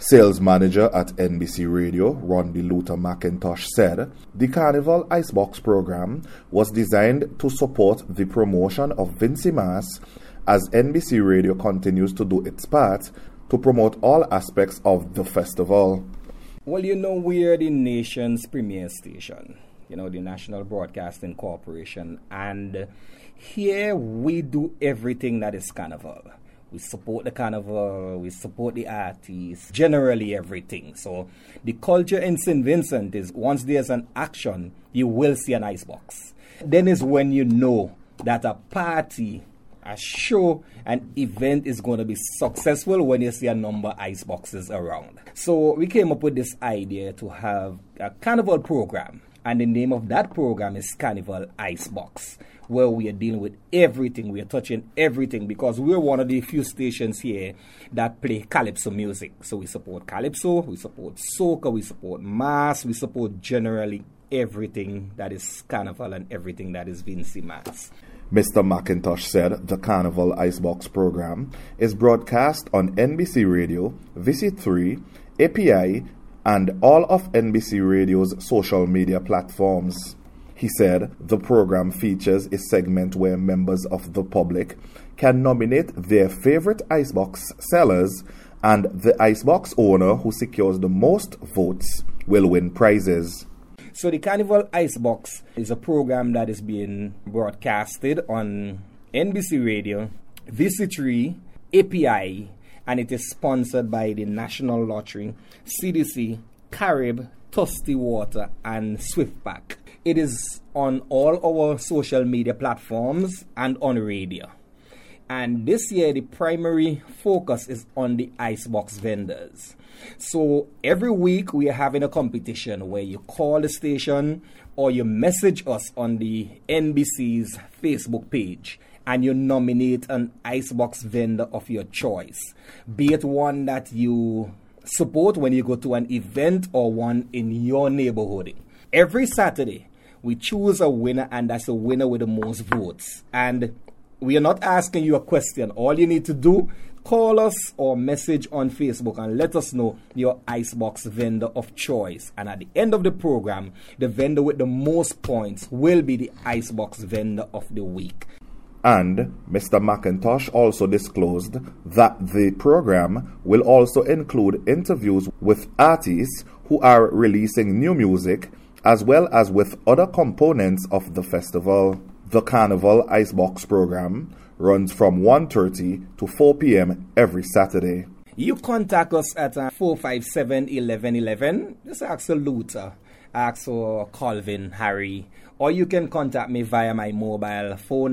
Sales manager at NBC Radio, Rondy Luther McIntosh, said the Carnival Icebox program was designed to support the promotion of Vincy Mas as NBC Radio continues to do its part to promote all aspects of the festival. Well, we are the nation's premier station, the National Broadcasting Corporation, and here we do everything that is Carnival. We support the Carnival, we support the artists, generally everything. So the culture in St. Vincent is once there's an action, you will see an icebox. Then is when you know that a party, a show, an event is going to be successful when you see a number of iceboxes around. So we came up with this idea to have a Carnival program, and the name of that program is Carnival Icebox, where we are dealing with everything, we are touching everything, because we're one of the few stations here that play calypso music. So we support calypso, we support soca, we support mass, we support generally everything that is Carnival and everything that is Vincy Mas. Mr. McIntosh said the Carnival Icebox program is broadcast on NBC Radio, VC3, API, and all of NBC Radio's social media platforms. He said the program features a segment where members of the public can nominate their favorite icebox sellers, and the icebox owner who secures the most votes will win prizes. So the Carnival Icebox is a program that is being broadcasted on NBC Radio, VC3, API, and it is sponsored by the National Lottery, CDC, Carib, Tusty Water, and SwiftPack. It is on all our social media platforms and on radio. And this year, the primary focus is on the icebox vendors. So every week, we are having a competition where you call the station or you message us on the NBC's Facebook page, and you nominate an icebox vendor of your choice, be it one that you support when you go to an event or one in your neighborhood. Every Saturday, we choose a winner, and that's the winner with the most votes. And we are not asking you a question. All you need to do, call us or message on Facebook and let us know your icebox vendor of choice. And at the end of the program, the vendor with the most points will be the icebox vendor of the week. And Mr. McIntosh also disclosed that the program will also include interviews with artists who are releasing new music, as well as with other components of the festival. The Carnival Icebox program runs from 1:30 to 4 p.m. every Saturday. You contact us at 457-1111. Just ask for Luther, ask for Colvin, Harry, or you can contact me via my mobile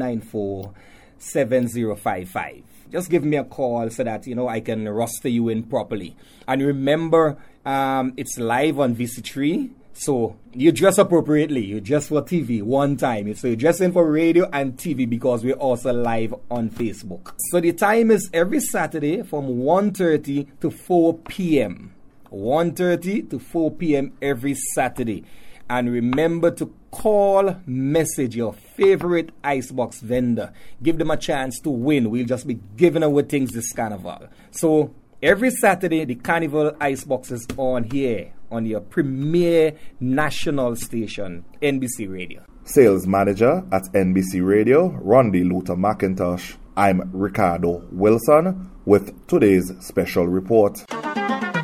494-7055. Just give me a call so that I can roster you in properly. And remember, it's live on VC3. So you dress appropriately. You dress for TV one time. So you dress in for radio and TV because we're also live on Facebook. So the time is every Saturday from 1:30 to 4 p.m. 1:30 to 4 p.m. every Saturday. And remember to call, message your favorite icebox vendor. Give them a chance to win. We'll just be giving away things this Carnival. So every Saturday, the Carnival Icebox is on here, on your premier national station, NBC Radio. Sales manager at NBC Radio, Rondy Luther McIntosh. I'm Ricardo Wilson with today's special report.